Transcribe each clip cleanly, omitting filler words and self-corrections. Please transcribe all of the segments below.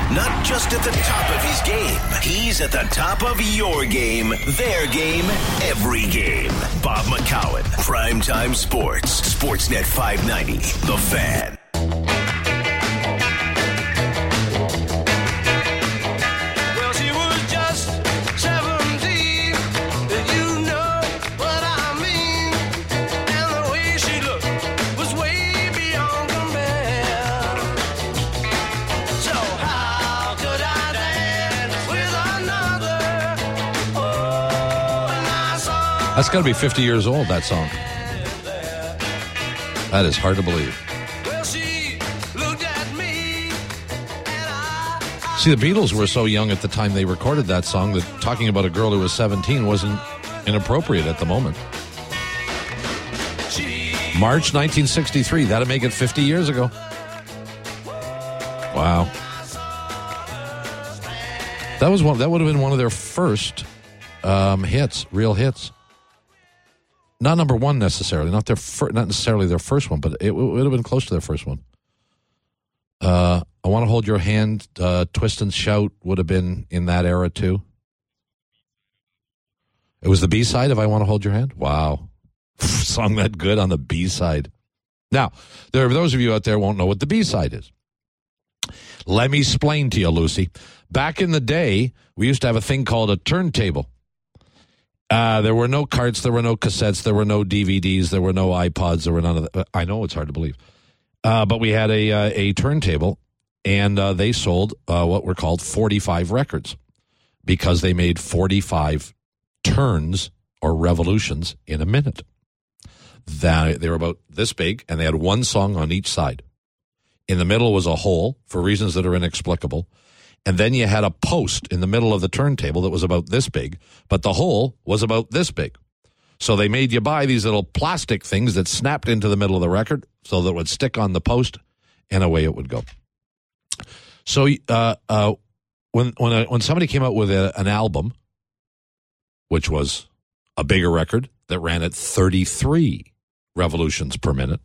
Not just at the top of his game. He's at the top of your game, their game, every game. Bob McCowan, Primetime Sports. Sportsnet 590, The Fan. Well, she was just 17, you know what I mean. And the way she looked was way beyond compare. So how could I dance with another? Oh, and I saw. That's got to be 50 years old, that song. That is hard to believe. Well, she looked at me, and I See, the Beatles were so young at the time they recorded that song that talking about a girl who was 17 wasn't inappropriate at the moment. March 1963. That'll make it 50 years ago. Wow. That would have been one of their first hits, real hits. Not number one necessarily, not necessarily their first one, but it would have been close to their first one. I Want to Hold Your Hand, Twist and Shout would have been in that era too. It was the B-side of I Want to Hold Your Hand? Wow. Song that good on the B-side. Now, there are those of you out there who won't know what the B-side is. Let me explain to you, Lucy. Back in the day, we used to have a thing called a turntable. There were no carts, there were no cassettes, there were no DVDs, there were no iPods, there were none of that. I know it's hard to believe. But we had a turntable, and they sold what were called 45 records because they made 45 turns or revolutions in a minute. They were about this big, and they had one song on each side. In the middle was a hole for reasons that are inexplicable. And then you had a post in the middle of the turntable that was about this big, but the hole was about this big. So they made you buy these little plastic things that snapped into the middle of the record so that it would stick on the post, and away it would go. So when somebody came out with an album, which was a bigger record that ran at 33 revolutions per minute,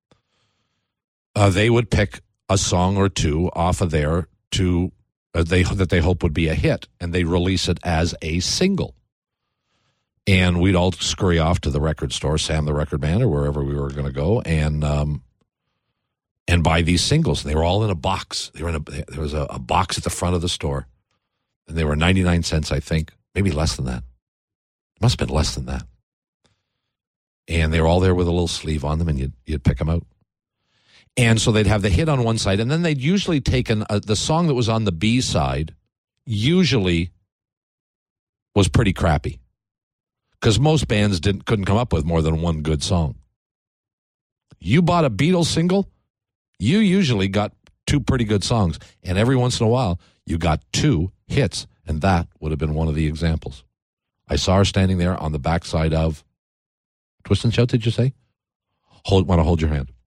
they would pick a song or two off of there that they hope would be a hit, and they release it as a single. And we'd all scurry off to the record store, Sam the Record Man, or wherever we were going to go, and buy these singles. And they were all in a box. There was a box at the front of the store, and they were 99 cents, I think, maybe less than that. It must have been less than that. And they were all there with a little sleeve on them, and you'd pick them out. And so they'd have the hit on one side, and then they'd usually take the song that was on the B side usually was pretty crappy because most bands couldn't come up with more than one good song. You bought a Beatles single, you usually got two pretty good songs, and every once in a while you got two hits, and that would have been one of the examples. I saw her standing there on the backside of Twist and Shout, did you say? Want to Hold Your Hand.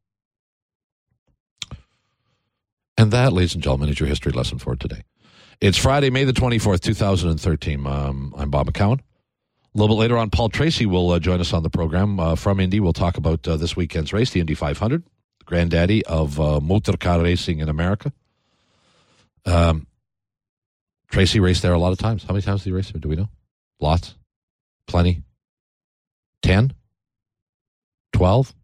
And that, ladies and gentlemen, is your history lesson for today. It's Friday, May the 24th, 2013. I'm Bob McCowan. A little bit later on, Paul Tracy will join us on the program from Indy. We'll talk about this weekend's race, the Indy 500, the granddaddy of motor car racing in America. Tracy raced there a lot of times. How many times did he race there? Do we know? Lots? Plenty? 10? 12?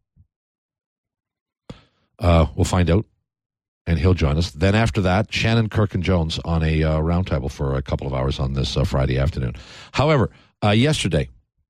We'll find out. And he'll join us. Then after that, Shannon Kirk-and-Jones on a roundtable for a couple of hours on this Friday afternoon. However, yesterday,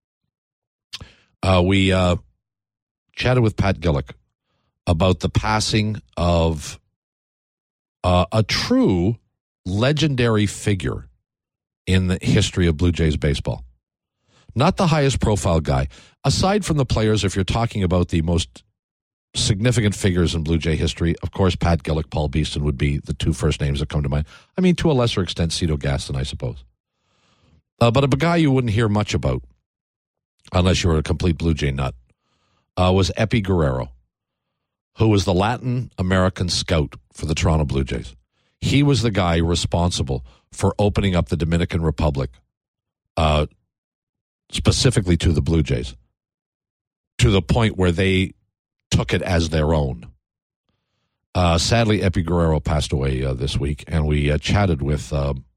we chatted with Pat Gillick about the passing of a true legendary figure in the history of Blue Jays baseball. Not the highest profile guy. Aside from the players, if you're talking about the most significant figures in Blue Jay history, of course, Pat Gillick, Paul Beeston would be the two first names that come to mind. I mean, to a lesser extent, Cito Gaston, I suppose. But a guy you wouldn't hear much about, unless you were a complete Blue Jay nut, was Epi Guerrero, who was the Latin American scout for the Toronto Blue Jays. He was the guy responsible for opening up the Dominican Republic, specifically to the Blue Jays, to the point where they took it as their own. Sadly, Epi Guerrero passed away this week, and we chatted with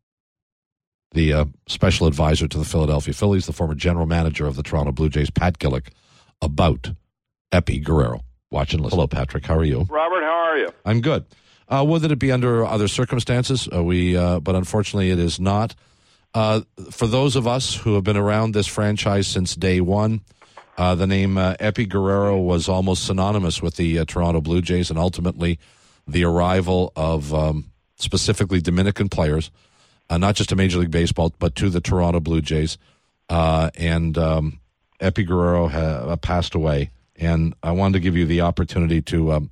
the special advisor to the Philadelphia Phillies, the former general manager of the Toronto Blue Jays, Pat Gillick, about Epi Guerrero. Watch and listen. Hello, Patrick. How are you? Robert, how are you? I'm good. Would it be under other circumstances? But unfortunately, it is not. For those of us who have been around this franchise since day one, the name Epi Guerrero was almost synonymous with the Toronto Blue Jays, and ultimately the arrival of specifically Dominican players, not just to Major League Baseball, but to the Toronto Blue Jays. And Epi Guerrero passed away, and I wanted to give you the opportunity to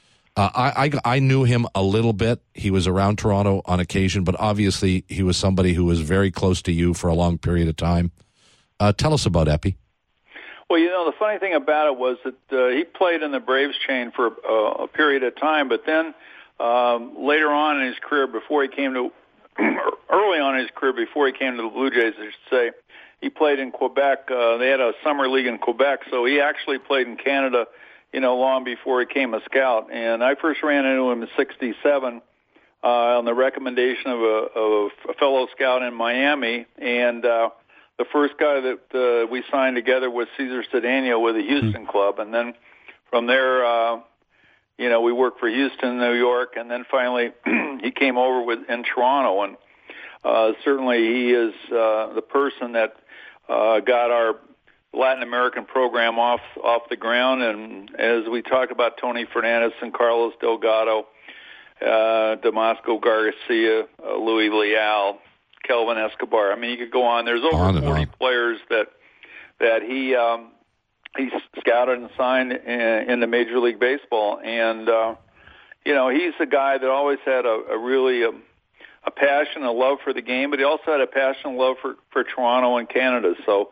I knew him a little bit. He was around Toronto on occasion, but obviously he was somebody who was very close to you for a long period of time. Tell us about Epi. Well, the funny thing about it was that he played in the Braves chain for a period of time, but then later on in his career, early on in his career, before he came to the Blue Jays, I should say, he played in Quebec. They had a summer league in Quebec, so he actually played in Canada, long before he became a scout. And I first ran into him in '67 on the recommendation of a fellow scout in Miami. And the first guy that we signed together was Cesar Cedeno with the Houston club. And then from there, we worked for Houston, New York, and then finally he came over in Toronto. And certainly he is the person that got our Latin American program off the ground. And as we talk about Tony Fernandez and Carlos Delgado, Damasco Garcia, Luis Leal, Kelvin Escobar. I mean, you could go on. There's over 40 players that he scouted and signed into Major League Baseball. And, he's a guy that always had a passion, a love for the game, but he also had a passion and love for Toronto and Canada. So,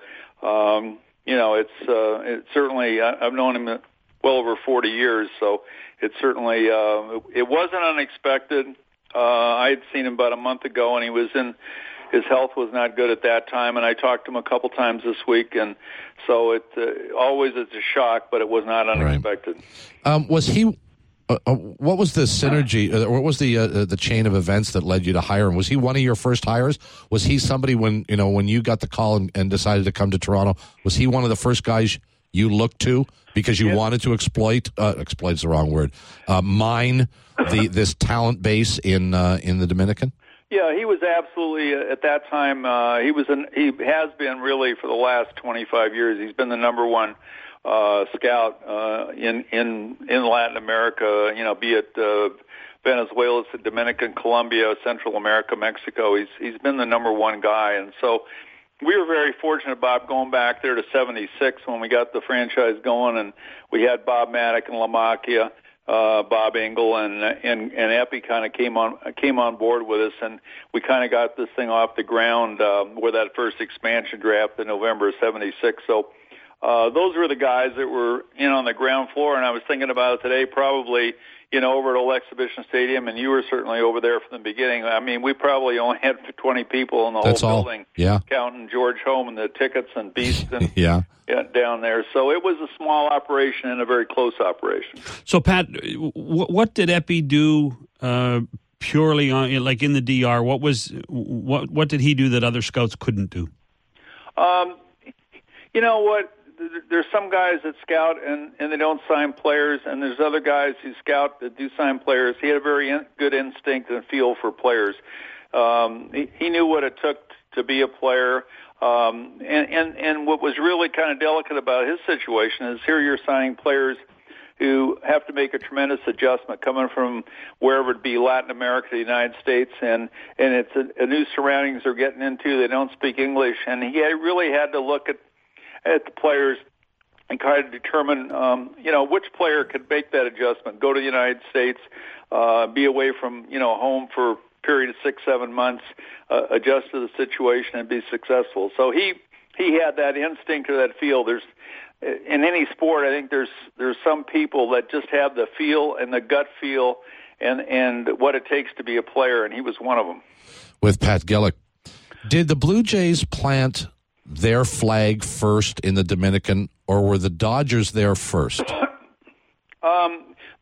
it's certainly, I've known him well over 40 years, so it's certainly, it wasn't unexpected. I had seen him about a month ago, and his health was not good at that time, and I talked to him a couple times this week, and so it's a shock, but it was not unexpected. Right. Was he? What was the synergy? What was the chain of events that led you to hire him? Was he one of your first hires? Was he somebody when you got the call and decided to come to Toronto? Was he one of the first guys you looked to because you wanted to exploit's the wrong word, mine this talent base in the Dominican? Yeah, he was absolutely at that time. He has been really for the last 25 years. He's been the number one scout in Latin America. Be it Venezuela, Dominican, Colombia, Central America, Mexico. He's been the number one guy, and so we were very fortunate, Bob, going back there to '76 when we got the franchise going, and we had Bob Maddock and LaMacchia. Bob Engel and Epi kind of came on board with us, and we kind of got this thing off the ground with that first expansion draft in November of '76. So those were the guys that were on the ground floor, and I was thinking about it today, probably over at Old Exhibition Stadium, and you were certainly over there from the beginning. I mean, we probably only had 20 people in the whole building, counting George Home and the tickets and Beast and down there. So it was a small operation and a very close operation. So, Pat, what did Epi do purely on, like in the DR? What did he do that other scouts couldn't do? You know what? There's some guys that scout and they don't sign players, and there's other guys who scout that do sign players. He had a very good instinct and feel for players. He knew what it took to be a player. And what was really kind of delicate about his situation is here you're signing players who have to make a tremendous adjustment coming from wherever it be, Latin America, the United States, and it's a new surroundings they're getting into. They don't speak English, and he really had to look at the players and kind of determine, which player could make that adjustment, go to the United States, be away from, home for a period of 6-7 months, adjust to the situation and be successful. So he had that instinct or that feel. There's, in any sport, I think there's some people that just have the feel and the gut feel and what it takes to be a player, and he was one of them. With Pat Gillick, did the Blue Jays plant their flag first in the Dominican, or were the Dodgers there first?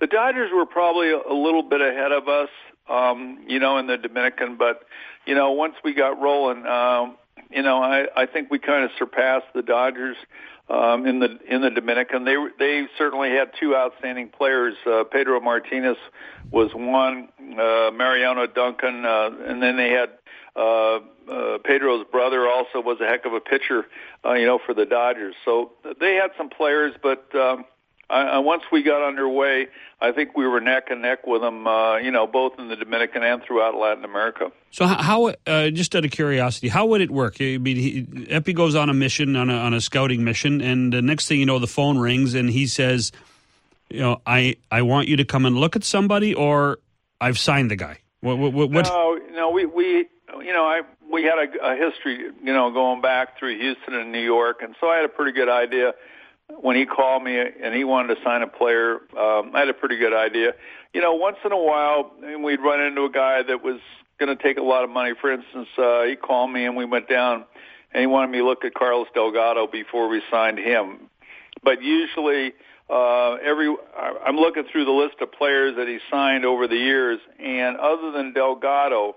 The Dodgers were probably a little bit ahead of us, in the Dominican. But, once we got rolling, I think we kind of surpassed the Dodgers in the Dominican. They certainly had two outstanding players. Pedro Martinez was one, Mariano Duncan, and then they had Pedro's brother also was a heck of a pitcher, for the Dodgers. So they had some players, but once we got underway, I think we were neck and neck with them, both in the Dominican and throughout Latin America. So how just out of curiosity, how would it work? I mean, Epi goes on a mission, on a scouting mission, and the next thing you know, the phone rings, and he says, I want you to come and look at somebody, or I've signed the guy. What? No, we had a history, going back through Houston and New York, and so I had a pretty good idea. When he called me and he wanted to sign a player, I had a pretty good idea. Once in a while, we'd run into a guy that was going to take a lot of money. For instance, he called me and we went down, and he wanted me to look at Carlos Delgado before we signed him. But usually, I'm looking through the list of players that he signed over the years, and other than Delgado,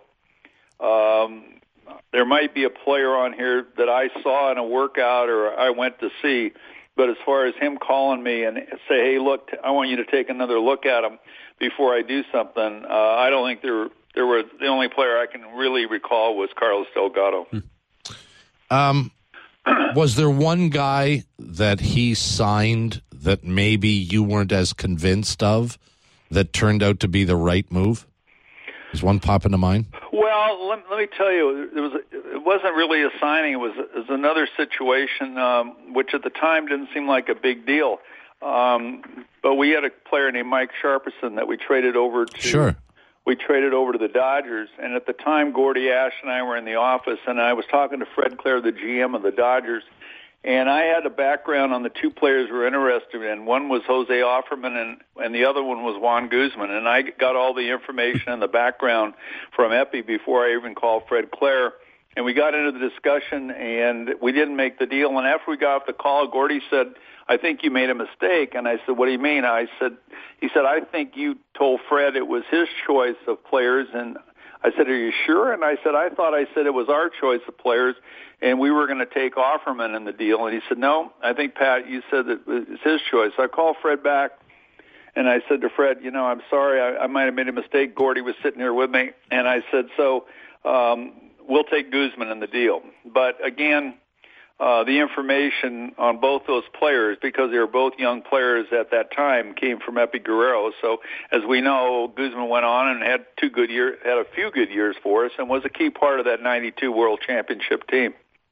there might be a player on here that I saw in a workout or I went to see. But as far as him calling me and say, hey, look, I want you to take another look at him before I do something, I don't think there were the only player I can really recall was Carlos Delgado. Was there one guy that he signed that maybe you weren't as convinced of that turned out to be the right move? Does one pop into mind? Well, let me tell you, it wasn't really a signing. It was another situation, which at the time didn't seem like a big deal. But we had a player named Mike Sharperson that we traded over to. Sure. We traded over to the Dodgers, and at the time, Gordy Ash and I were in the office, and I was talking to Fred Clare, the GM of the Dodgers, and I had a background on the two players we were interested in. One was Jose Offerman, and the other one was Juan Guzman. And I got all the information and the background from Epi before I even called Fred Clare. And we got into the discussion, and we didn't make the deal. And after we got off the call, Gordy said, I think you made a mistake. And I said, what do you mean? He said, I think you told Fred it was his choice of players. And I said, are you sure? And I said, I thought I said it was our choice of players, and we were going to take Offerman in the deal. And he said, no, I think, Pat, you said that it was his choice. So I called Fred back, and I said to Fred, I'm sorry, I might have made a mistake. Gordy was sitting here with me. And I said, so we'll take Guzman in the deal. But again, the information on both those players, because they were both young players at that time, came from Epi Guerrero. So as we know, Guzman went on and had a few good years for us, and was a key part of that '92 World Championship team.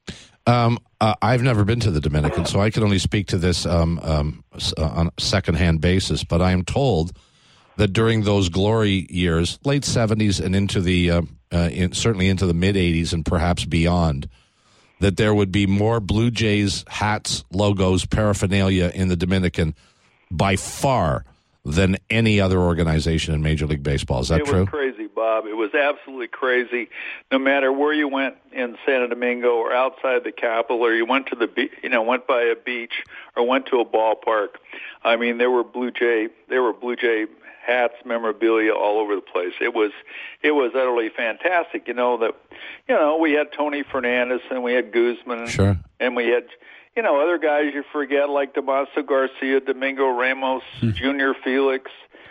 I've never been to the Dominican, so I can only speak to this on a second-hand basis. But I am told that during those glory years, late '70s and into the certainly into the mid '80s and perhaps beyond, that there would be more Blue Jays hats, logos, paraphernalia in the Dominican by far than any other organization in Major League Baseball. Is that true? It was crazy, Bob. It was absolutely crazy. No matter where you went in Santo Domingo or outside the capital, or you went to went by a beach or went to a ballpark, I mean, there were Blue Jay hats, memorabilia all over the place. It was utterly fantastic. We had Tony Fernandez and we had Guzman, sure, and we had other guys you forget like Damaso Garcia, Domingo Ramos, Junior Felix,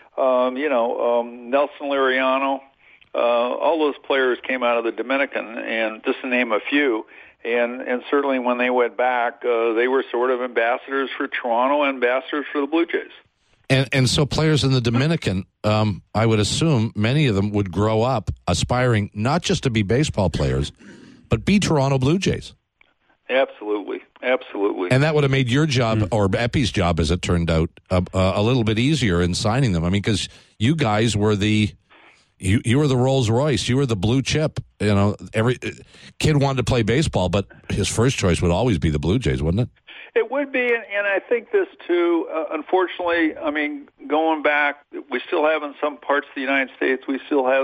Nelson Liriano. All those players came out of the Dominican, and just to name a few. And certainly when they went back, they were sort of ambassadors for Toronto, ambassadors for the Blue Jays. And so players in the Dominican, I would assume many of them would grow up aspiring not just to be baseball players, but be Toronto Blue Jays. Absolutely. And that would have made your job, or Epi's job as it turned out, a little bit easier in signing them. I mean, because you guys were you were the Rolls Royce. You were the blue chip. Every kid wanted to play baseball, but his first choice would always be the Blue Jays, wouldn't it? It would be, and I think this too, unfortunately, I mean, going back, we still have in some parts of the United States, we still have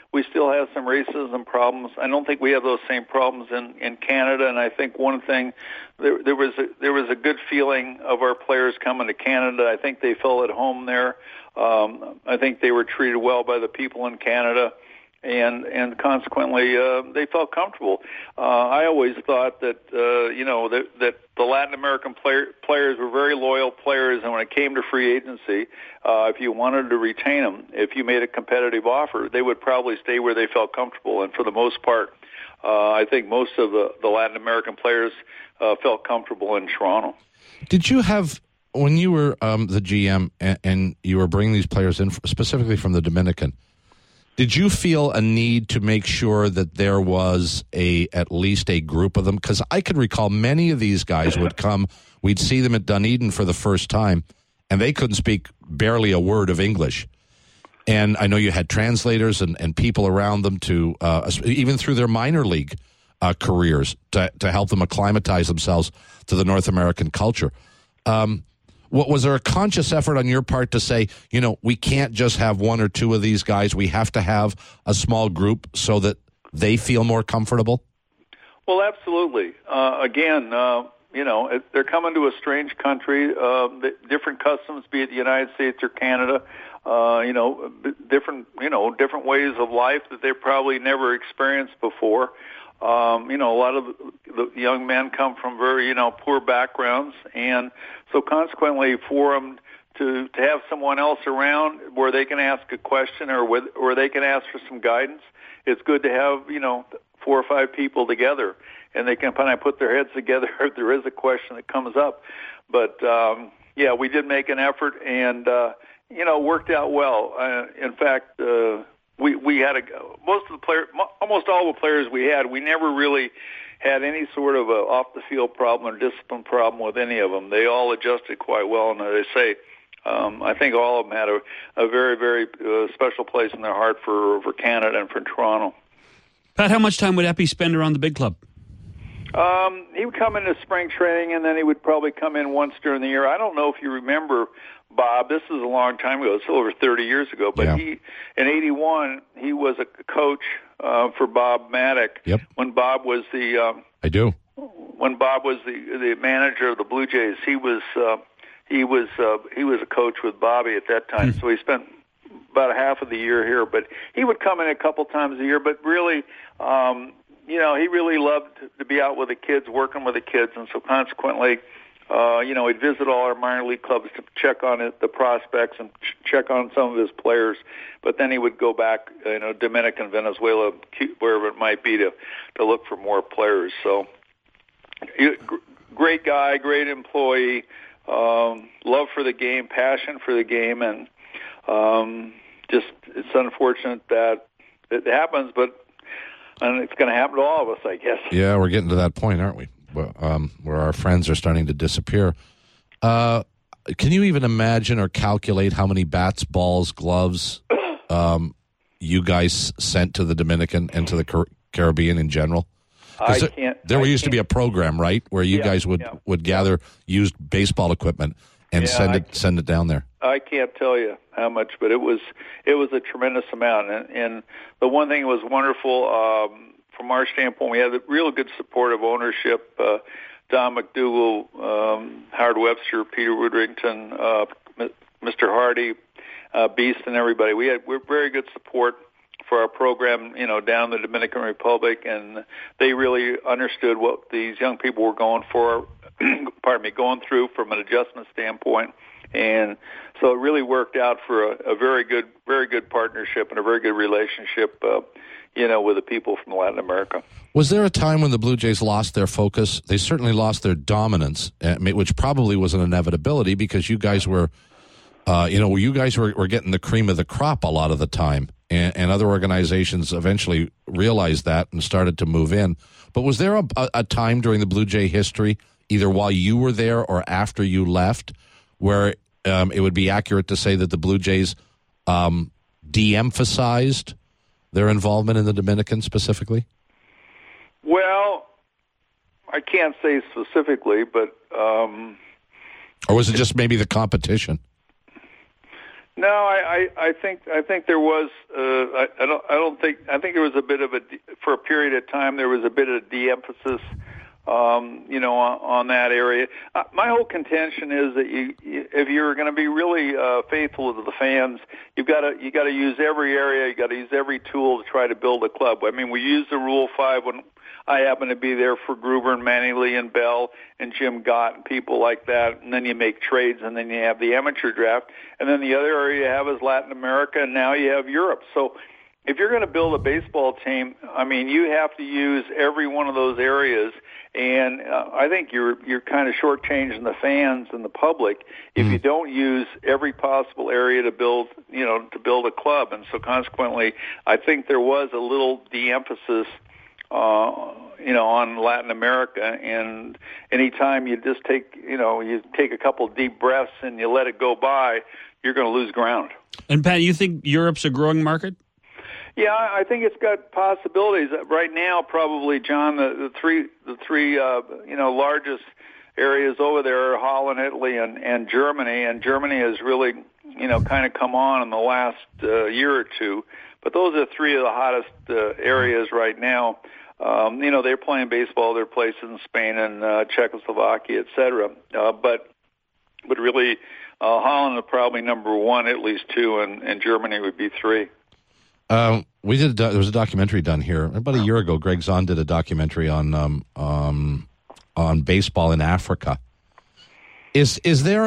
we still have some racism problems. I don't think we have those same problems in Canada. And I think one thing, there was a good feeling of our players coming to Canada. I think they felt at home there. I think they were treated well by the people in Canada. And consequently, they felt comfortable. I always thought that that the Latin American players were very loyal players, and when it came to free agency, if you wanted to retain them, if you made a competitive offer, they would probably stay where they felt comfortable. And for the most part, I think most of the Latin American players felt comfortable in Toronto. Did you have, when you were the GM and you were bringing these players in specifically from the Dominican, did you feel a need to make sure that there was at least a group of them? Because I can recall many of these guys would come, we'd see them at Dunedin for the first time, and they couldn't speak barely a word of English. And I know you had translators and people around them to, even through their minor league careers, to help them acclimatize themselves to the North American culture. Was there a conscious effort on your part to say, we can't just have one or two of these guys, we have to have a small group so that they feel more comfortable? Well, absolutely. Again, they're coming to a strange country, different customs, be it the United States or Canada, different ways of life that they've probably never experienced before. A lot of the young men come from very, poor backgrounds, and so consequently for them to have someone else around where they can ask a question or they can ask for some guidance, it's good to have, 4 or 5 people together, and they can kind of put their heads together if there is a question that comes up. But, we did make an effort, and, worked out well. In fact, we had almost all the players we had, we never really had any sort of a off the field problem or discipline problem with any of them. They all adjusted quite well, and as I say, I think all of them had a very, very special place in their heart for Canada and for Toronto. Pat, how much time would Epi spend around the big club? He would come into spring training, and then he would probably come in once during the year. I don't know if you remember, Bob, this is a long time ago. It's over 30 years ago. But he, in 81, he was a coach for Bob Maddock. Yep. When Bob was I do. When Bob was the manager of the Blue Jays, he was a coach with Bobby at that time. So he spent about half of the year here. But he would come in a couple times a year. But really, he really loved to be out with the kids, working with the kids, and so consequently, he'd visit all our minor league clubs to check on the prospects and check on some of his players. But then he would go back, Dominican, Venezuela, wherever it might be, to look for more players. So, great guy, great employee, love for the game, passion for the game, and just it's unfortunate that it happens, but it's going to happen to all of us, I guess. Yeah, we're getting to that point, aren't we? Where our friends are starting to disappear. Can you even imagine or calculate how many bats, balls, gloves you guys sent to the Dominican and to the Caribbean in general? There used to be a program, right, where you guys would gather used baseball equipment and send it down there. I can't tell you how much, but it was a tremendous amount. And the one thing that was wonderful from our standpoint, we had a real good support of ownership. Don McDougall, Howard Webster, Peter Woodrington, Mr. Hardy, Beast, and everybody. We're very good support for our program, down in the Dominican Republic, and they really understood what these young people were going through from an adjustment standpoint. And so it really worked out for a very good partnership and a very good relationship, with the people from Latin America. Was there a time when the Blue Jays lost their focus? They certainly lost their dominance, which probably was an inevitability because you guys were, were getting the cream of the crop a lot of the time, and other organizations eventually realized that and started to move in. But was there a time during the Blue Jay history, either while you were there or after you left, where it would be accurate to say that the Blue Jays de-emphasized their involvement in the Dominican specifically? Well, I can't say specifically, but... or was it just maybe the competition? No, I think there was. I think there was a bit of for a period of time there was a bit of de-emphasis, on that area. My whole contention is that if you're going to be really faithful to the fans, you got to use every area, you got to use every tool to try to build a club. I mean, we used the Rule 5 when I happened to be there for Gruber and Manny Lee and Bell and Jim Gott and people like that, and then you make trades, and then you have the amateur draft, and then the other area you have is Latin America, and now you have Europe. So if you're going to build a baseball team, I mean, you have to use every one of those areas, and I think you're kind of shortchanging the fans and the public if you don't use every possible area to build a club. And so consequently, I think there was a little de-emphasis on Latin America, and anytime you just take a couple deep breaths and you let it go by, you're going to lose ground. And Pat, you think Europe's a growing market? Yeah, I think it's got possibilities. Right now, probably, John, the three largest areas over there are Holland, Italy, and Germany. And Germany has really, kind of come on in the last year or two. But those are three of the hottest areas right now. They're playing baseball. They're places in Spain and Czechoslovakia, et cetera. But really, Holland is probably number one, Italy's two, and Germany would be three. There was a documentary done here about a year ago. Greg Zahn did a documentary on baseball in Africa. Is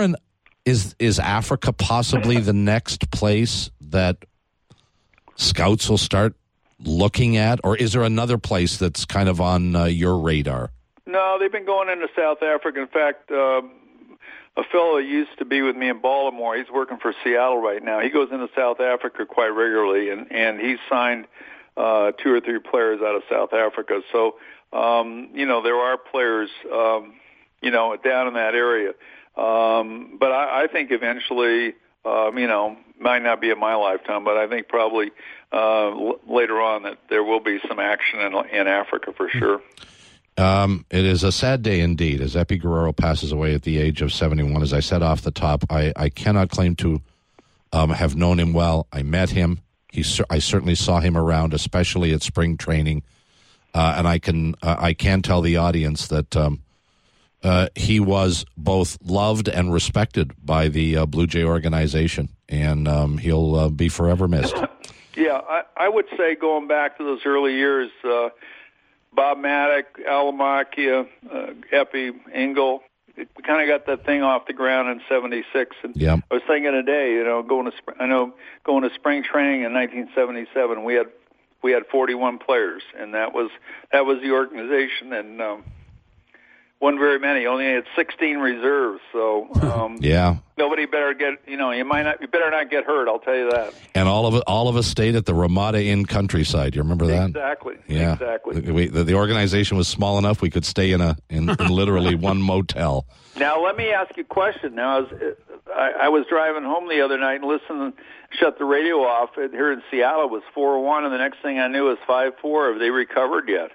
Africa possibly the next place that scouts will start looking at, or is there another place that's kind of on your radar? No, they've been going into South Africa. In fact, a fellow that used to be with me in Baltimore, he's working for Seattle right now. He goes into South Africa quite regularly, and he's signed 2 or 3 players out of South Africa. So, there are players, down in that area. But I think eventually, might not be in my lifetime, but I think probably later on that there will be some action in Africa for sure. It is a sad day indeed as Epi Guerrero passes away at the age of 71. As I said off the top, I cannot claim to have known him well. I met him. I certainly saw him around, especially at spring training. And I can tell the audience that he was both loved and respected by the Blue Jay organization, and he'll be forever missed. Yeah, I would say going back to those early years, Bob Maddock, Al Lamacchia, Epi, Engel, we kind of got that thing off the ground in '76. And yep. I was thinking today, going to spring training in 1977, we had 41 players, and that was the organization, and wasn't very many. Only had 16 reserves, so yeah. Nobody better get you better not get hurt. I'll tell you that. And all of us stayed at the Ramada Inn Countryside. You remember that? Exactly. Yeah. Exactly. The organization was small enough we could stay in literally one motel. Now let me ask you a question. Now I was driving home the other night and listened, shut the radio off. Here in Seattle it was 4-1, and the next thing I knew it was 5-4. Have they recovered yet?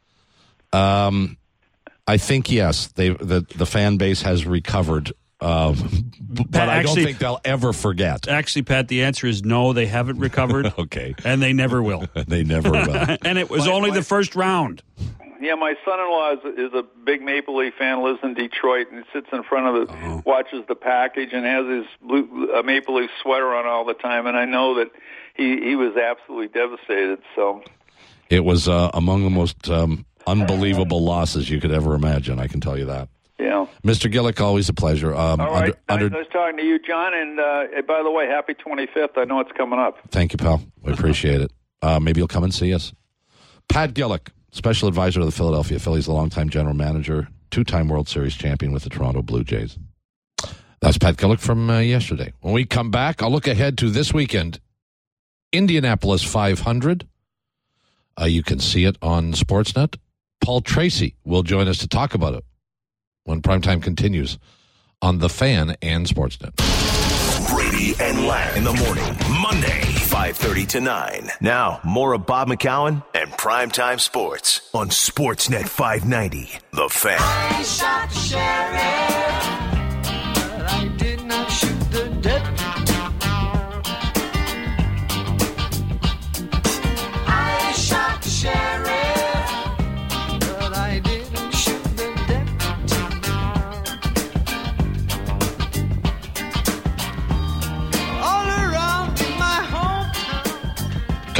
I think yes. The fan base has recovered, but I don't think they'll ever forget. Actually, Pat, the answer is no. They haven't recovered. Okay, and they never will. They never will. And it was only the first round. Yeah, my son-in-law is a big Maple Leaf fan. Lives in Detroit and sits in front of watches the package and has his blue Maple Leaf sweater on all the time. And I know that he was absolutely devastated. So it was among the most unbelievable losses you could ever imagine. I can tell you that. Yeah, Mr. Gillick, always a pleasure. All right, nice talking to you, John. And by the way, happy 25th. I know it's coming up. Thank you, pal. We appreciate it. Maybe you'll come and see us. Pat Gillick, special advisor to the Philadelphia Phillies, the longtime general manager, 2-time World Series champion with the Toronto Blue Jays. That's Pat Gillick from yesterday. When we come back, I'll look ahead to this weekend. Indianapolis 500. You can see it on Sportsnet. Paul Tracy will join us to talk about it when primetime continues on The Fan and Sportsnet. Brady and Lamb in the morning, Monday, 5:30 to 9. Now, more of Bob McCowan and Primetime Sports on Sportsnet 590, The Fan. I shot the sheriff, but I did not shoot the deputy.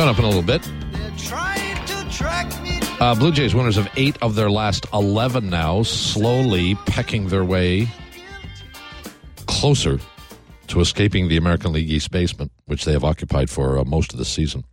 Coming up in a little bit. Blue Jays winners of 8 of their last 11 now, slowly pecking their way closer to escaping the American League East basement, which they have occupied for most of the season.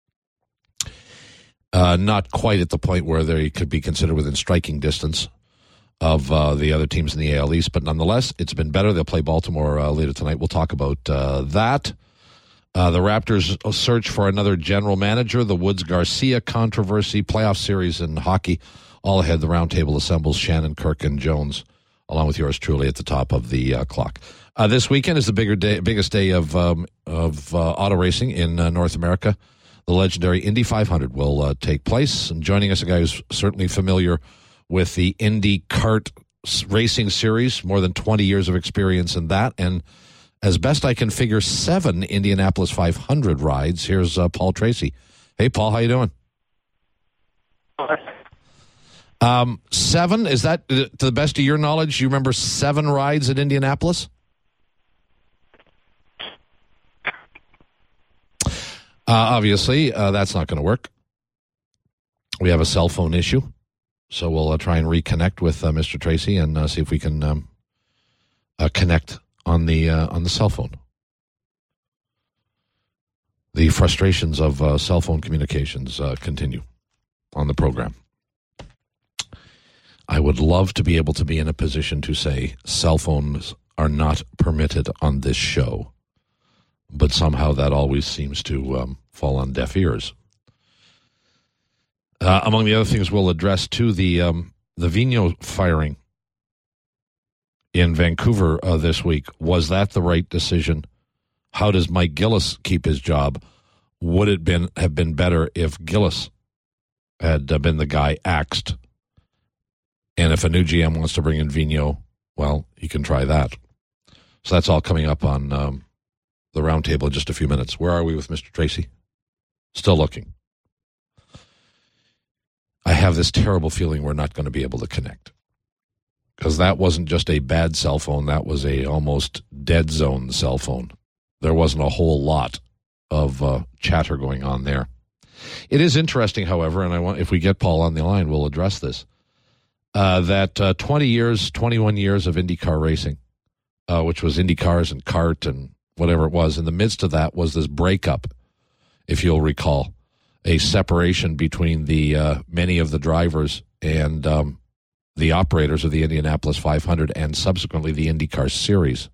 Not quite at the point where they could be considered within striking distance of the other teams in the AL East, but nonetheless, it's been better. They'll play Baltimore later tonight. We'll talk about that. The Raptors search for another general manager, the Woods-Garcia controversy, playoff series in hockey, all ahead. The roundtable assembles Shannon, Kirk, and Jones, along with yours truly at the top of the clock. This weekend is the biggest day of auto racing in North America. The legendary Indy 500 will take place. And joining us, a guy who's certainly familiar with the Indy Kart Racing Series, more than 20 years of experience in that, and as best I can figure, 7 Indianapolis 500 rides. Here's Paul Tracy. Hey, Paul, how you doing? 7, is that, to the best of your knowledge, you remember 7 rides at Indianapolis? Obviously, that's not going to work. We have a cell phone issue, so we'll try and reconnect with Mr. Tracy and see if we can connect on the cell phone. The frustrations of cell phone communications continue on the program. I would love to be able to be in a position to say cell phones are not permitted on this show, but somehow that always seems to fall on deaf ears. Among the other things we'll address, too, the Vigneault firing in Vancouver this week. Was that the right decision? How does Mike Gillis keep his job? Would it have been better if Gillis had been the guy axed? And if a new GM wants to bring in Vigneault, well, he can try that. So that's all coming up on the roundtable in just a few minutes. Where are we with Mr. Tracy? Still looking. I have this terrible feeling we're not going to be able to connect. Because that wasn't just a bad cell phone, that was a almost dead zone cell phone. There wasn't a whole lot of chatter going on there. It is interesting, however, and if we get Paul on the line, we'll address this, that 21 years of IndyCar racing, which was IndyCars and kart and whatever it was, in the midst of that was this breakup, if you'll recall, a separation between the many of the drivers and the operators of the Indianapolis 500 and subsequently the IndyCar Series.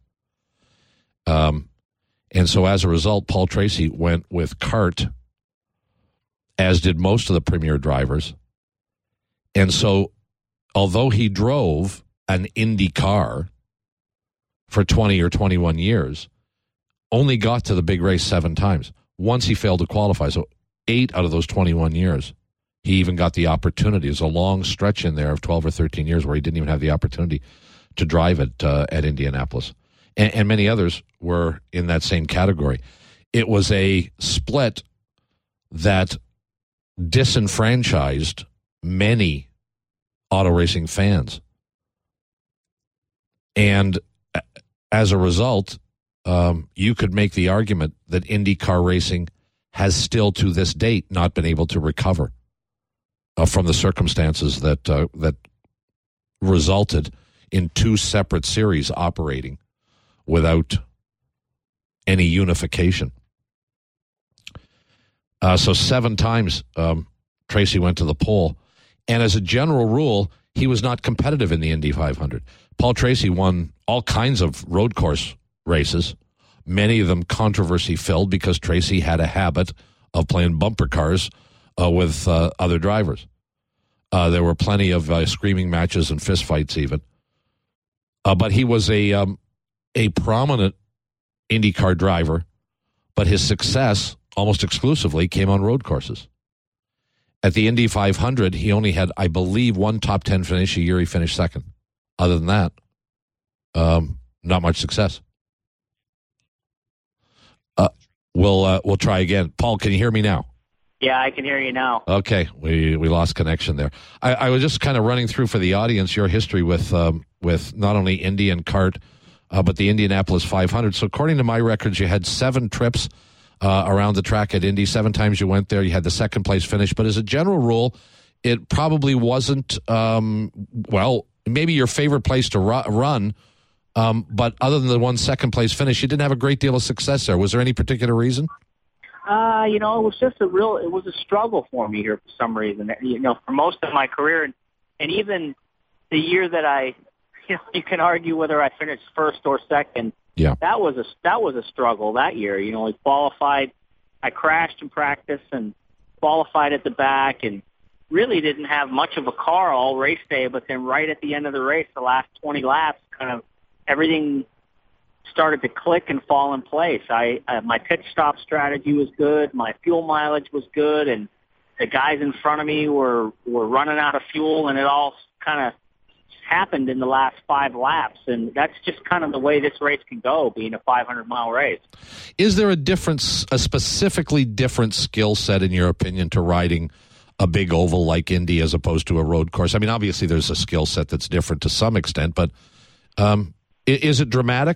And so as a result, Paul Tracy went with kart, as did most of the premier drivers. And so although he drove an Indy car for 20 or 21 years, only got to the big race 7 times. Once he failed to qualify. So 8 out of those 21 years, he even got the opportunity. There's a long stretch in there of 12 or 13 years where he didn't even have the opportunity to drive it at Indianapolis. And many others were in that same category. It was a split that disenfranchised many auto racing fans. And as a result, you could make the argument that IndyCar racing has still to this date not been able to recover from the circumstances that resulted in 2 separate series operating without any unification. So 7 times Tracy went to the pole. And as a general rule, he was not competitive in the Indy 500. Paul Tracy won all kinds of road course races, many of them controversy-filled because Tracy had a habit of playing bumper cars with other drivers. There were plenty of screaming matches and fistfights even. But he was a prominent IndyCar driver, but his success almost exclusively came on road courses. At the Indy 500, he only had, I believe, 1 top 10 finish a year. He finished second. Other than that, not much success. We'll try again. Paul, can you hear me now? Yeah, I can hear you now. Okay, we lost connection there. I was just kind of running through for the audience your history with not only Indy and kart, but the Indianapolis 500. So according to my records, you had 7 trips around the track at Indy. 7 times you went there. You had the second place finish. But as a general rule, it probably wasn't, maybe your favorite place to run. But other than the 1 second place finish, you didn't have a great deal of success there. Was there any particular reason? It was just it was a struggle for me here for some reason. For most of my career, and even the year that you can argue whether I finished first or second. Yeah, that was a struggle that year. We qualified. I crashed in practice and qualified at the back, and really didn't have much of a car all race day. But then right at the end of the race, the last 20 laps, kind of everything started to click and fall in place. My pit stop strategy was good. My fuel mileage was good, and the guys in front of me were running out of fuel, and it all kind of happened in the last 5 laps. And that's just kind of the way this race can go, being a 500-mile race. Is there a specifically different skill set, in your opinion, to riding a big oval like Indy as opposed to a road course? I mean, obviously there's a skill set that's different to some extent, but is it dramatic?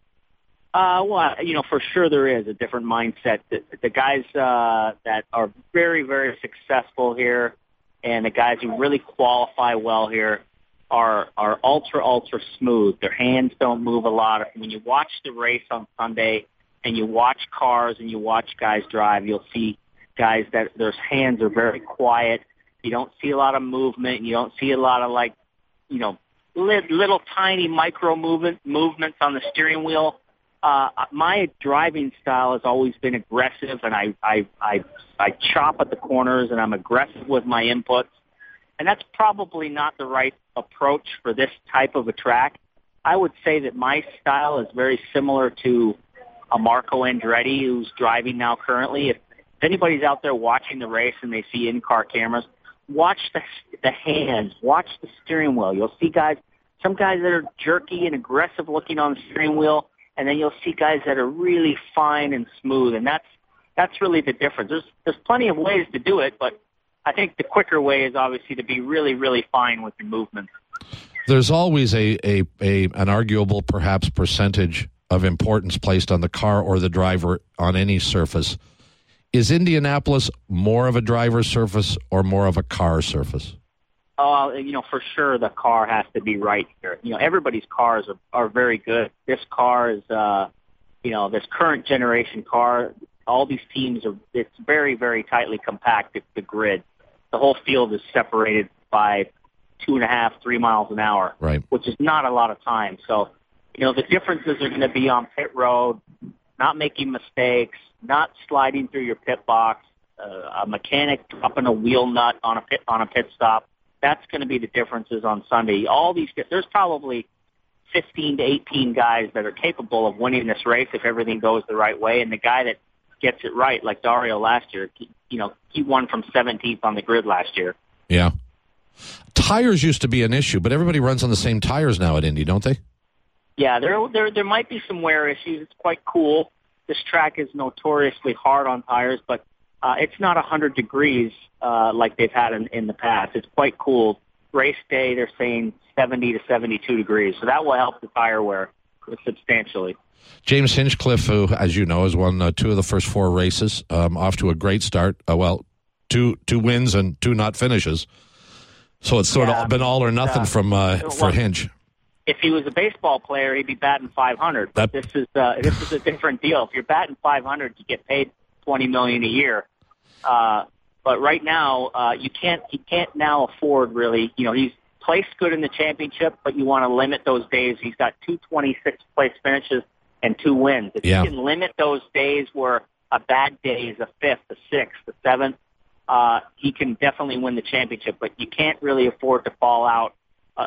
For sure there is a different mindset. The guys that are very, very successful here, and the guys who really qualify well here are ultra, ultra smooth. Their hands don't move a lot. When you watch the race on Sunday and you watch cars and you watch guys drive, you'll see guys that their hands are very quiet. You don't see a lot of movement. You don't see a lot of little tiny micro movements on the steering wheel. My driving style has always been aggressive, and I chop at the corners, and I'm aggressive with my inputs. And that's probably not the right approach for this type of a track. I would say that my style is very similar to a Marco Andretti, who's driving now currently. If anybody's out there watching the race and they see in-car cameras, watch the hands, watch the steering wheel. You'll see some guys that are jerky and aggressive looking on the steering wheel, and then you'll see guys that are really fine and smooth, and that's really the difference. There's plenty of ways to do it, but I think the quicker way is obviously to be really, really fine with your movements. There's always an arguable, perhaps, percentage of importance placed on the car or the driver on any surface. Is Indianapolis more of a driver's surface or more of a car surface? For sure the car has to be right here. Everybody's cars are very good. This car is, this current generation car, all these teams it's very, very tightly compact. It's the grid. The whole field is separated by 2.5, 3 miles an hour, right, which is not a lot of time. So, the differences are going to be on pit road, not making mistakes, not sliding through your pit box, a mechanic dropping a wheel nut on a pit stop. That's going to be the differences on Sunday. There's probably 15 to 18 guys that are capable of winning this race if everything goes the right way. And the guy that gets it right, like Dario last year, he won from 17th on the grid last year. Yeah. Tires used to be an issue, but everybody runs on the same tires now at Indy, don't they? Yeah, there might be some wear issues. It's quite cool. This track is notoriously hard on tires, but it's not 100 degrees like they've had in the past. It's quite cool. Race day, they're saying 70 to 72 degrees, so that will help the tire wear substantially. James Hinchcliffe, who, as you know, has won 2 of the first 4 races, off to a great start. 2 wins and 2 not finishes. So it's sort of been all or nothing for Hinch. If he was a baseball player, he'd be batting 500. But this is a different deal. If you're batting 500, you get paid $20 million a year. But right now, he can't now afford really. He's placed good in the championship, but you want to limit those days. He's got 2 26th place finishes and 2 wins. If you can limit those days where a bad day is a 5th, a 6th, a 7th, he can definitely win the championship. But you can't really afford to fall out,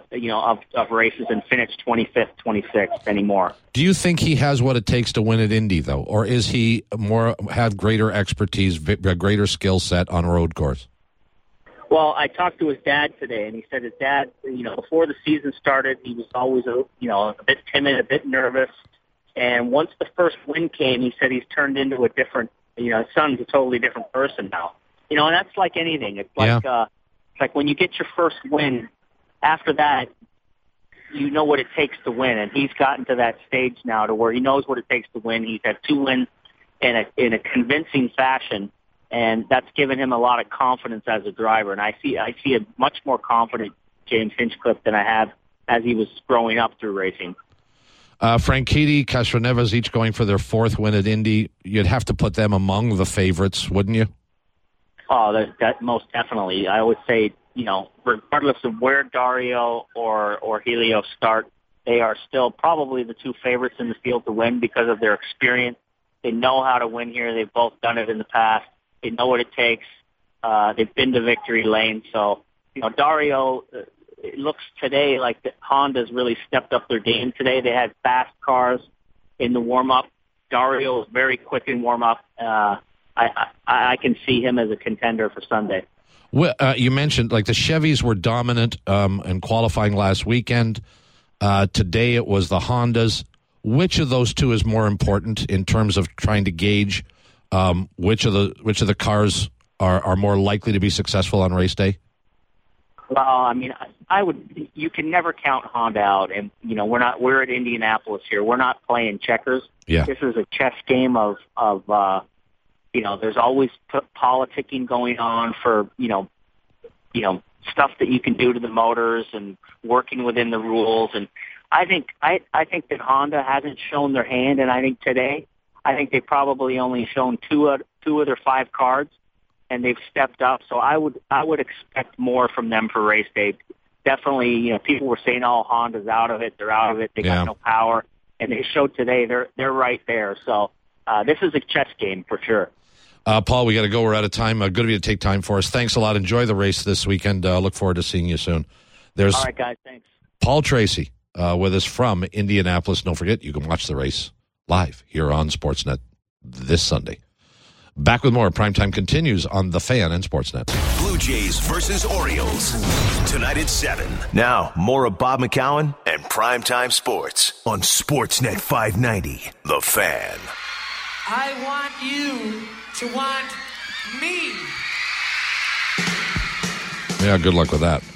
of races and finish 25th, 26th anymore. Do you think he has what it takes to win at Indy, though? Or is he have greater expertise, a greater skill set on a road course? Well, I talked to his dad today, and he said his dad, before the season started, he was always, a bit timid, a bit nervous. And once the first win came, he said he's turned into a different, his son's a totally different person now. And that's like anything. It's like, it's like when you get your first win, after that, you know what it takes to win. And he's gotten to that stage now to where he knows what it takes to win. He's had 2 wins in a convincing fashion, and that's given him a lot of confidence as a driver. And I see a much more confident James Hinchcliffe than I have as he was growing up through racing. Franchitti, Castroneves each going for their fourth win at Indy. You'd have to put them among the favorites, wouldn't you? Oh, that most definitely. I would say, regardless of where Dario or Helio start, they are still probably the two favorites in the field to win because of their experience. They know how to win here. They've both done it in the past. They know what it takes. They've been to victory lane. So, Dario, it looks today like the Honda's really stepped up their game today. They had fast cars in the warm-up. Dario was very quick in warm-up. I can see him as a contender for Sunday. Well, you mentioned like the Chevys were dominant in qualifying last weekend. Today it was the Hondas. Which of those two is more important in terms of trying to gauge which of the cars are more likely to be successful on race day? Well, I mean, you can never count Honda out, and we're at Indianapolis here. We're not playing checkers. Yeah. This is a chess game of there's always politicking going on for stuff that you can do to the motors and working within the rules. And I think that Honda hasn't shown their hand, and I think today, they've probably only shown two of their 5 cards, and they've stepped up. So I would expect more from them for race day. Definitely, people were saying, "Oh, Honda's out of it. They're out of it. They got no power," and they showed today they're right there. So this is a chess game for sure. Paul, we got to go. We're out of time. Good of you to take time for us. Thanks a lot. Enjoy the race this weekend. Look forward to seeing you soon. All right, guys. Thanks. Paul Tracy with us from Indianapolis. Don't forget, you can watch the race live here on Sportsnet this Sunday. Back with more. Primetime continues on The Fan and Sportsnet. Blue Jays versus Orioles. Tonight at 7. Now, more of Bob McCown and Primetime Sports on Sportsnet 590. The Fan. I want you to want me. Yeah, good luck with that.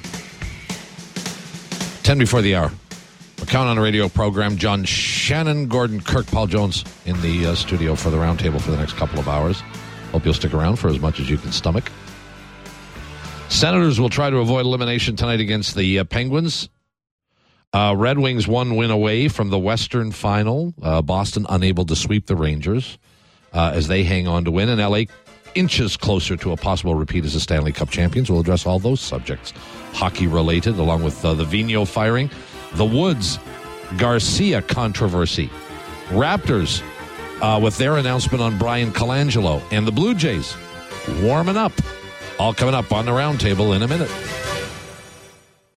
10 before the hour. McCown on the radio program. John Shannon, Gordon Kirk, Paul Jones in the studio for the roundtable for the next couple of hours. Hope you'll stick around for as much as you can stomach. Senators will try to avoid elimination tonight against the Penguins. Red Wings 1 win away from the Western Final. Boston unable to sweep the Rangers as they hang on to win. And LA inches closer to a possible repeat as the Stanley Cup champions. We'll address all those subjects, hockey-related, along with the Vigneault firing. The Woods Garcia controversy. Raptors with their announcement on Brian Colangelo. And the Blue Jays warming up. All coming up on the roundtable in a minute.